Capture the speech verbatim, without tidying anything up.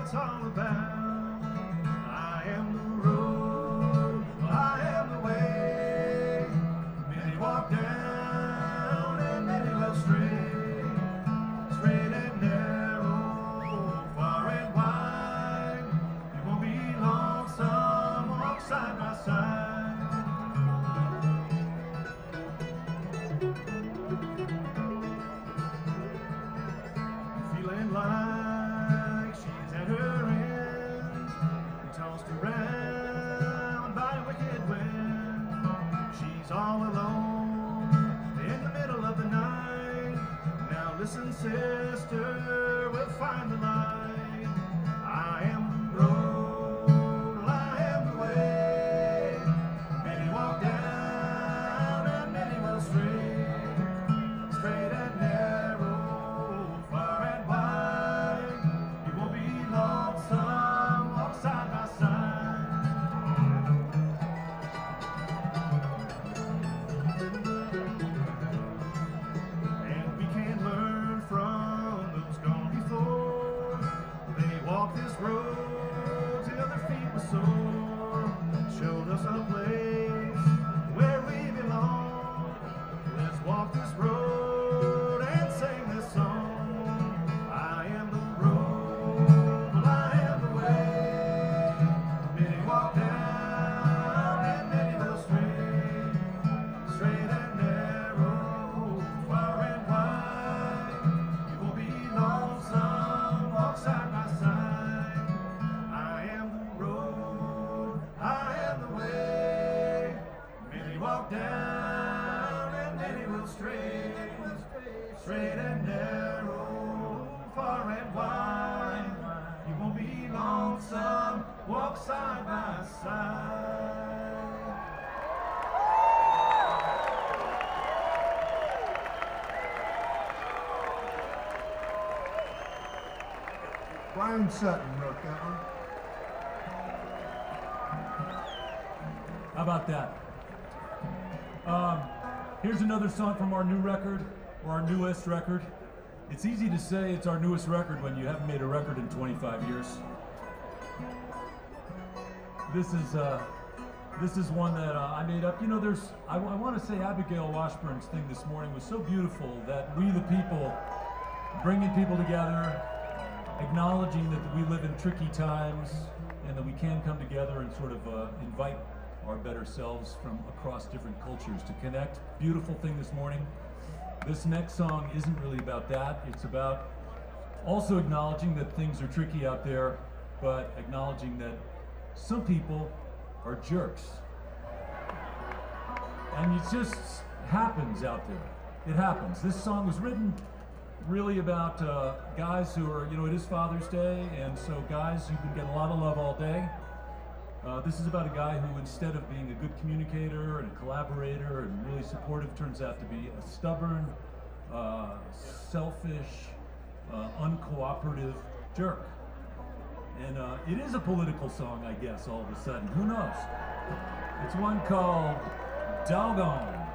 it's all about. I am the road, I am the way. Many walk down and many will stray. Straight and narrow, far and wide. You won't be lonesome, walk side by side. Feeling like she's at her end, tossed around by a wicked wind. She's all alone in the middle of the night. Now listen, sister, we'll find the light. I am the road, I am the way. Many walk down and many will stray. Straight and narrow, far and wide. You won't be lonesome, walk side by side. And we can learn from those gone before. They walked this road till their feet were sore. Showed us a place where we belong. Let's walk this road and sing this song. I am the road, I am the way. Many walk down and many will stray. Straight and narrow, far and wide. You won't be lonesome, walk side by side. I am the road, I am the way. Many walk down and many will stray. Straight and narrow, far and wide. You won't be lonesome, walk side by side. Brian Sutton wrote that one. How about that? Um, here's another song from our new record, or our newest record. It's easy to say it's our newest record when you haven't made a record in twenty-five years. This is uh, this is one that uh, I made up. You know, there's I, I want to say Abigail Washburn's thing this morning was so beautiful that we the people, bringing people together, acknowledging that we live in tricky times and that we can come together and sort of uh, invite our better selves from across different cultures to connect. Beautiful thing this morning. This next song isn't really about that. It's about also acknowledging that things are tricky out there, but acknowledging that some people are jerks. And it just happens out there. It happens. This song was written really about uh, guys who are, you know, it is Father's Day, and so guys, you can get a lot of love all day. Uh, this is about a guy who, instead of being a good communicator and a collaborator and really supportive, turns out to be a stubborn, uh, selfish, uh, uncooperative jerk. And uh, it is a political song, I guess, all of a sudden. Who knows? It's one called Doggone.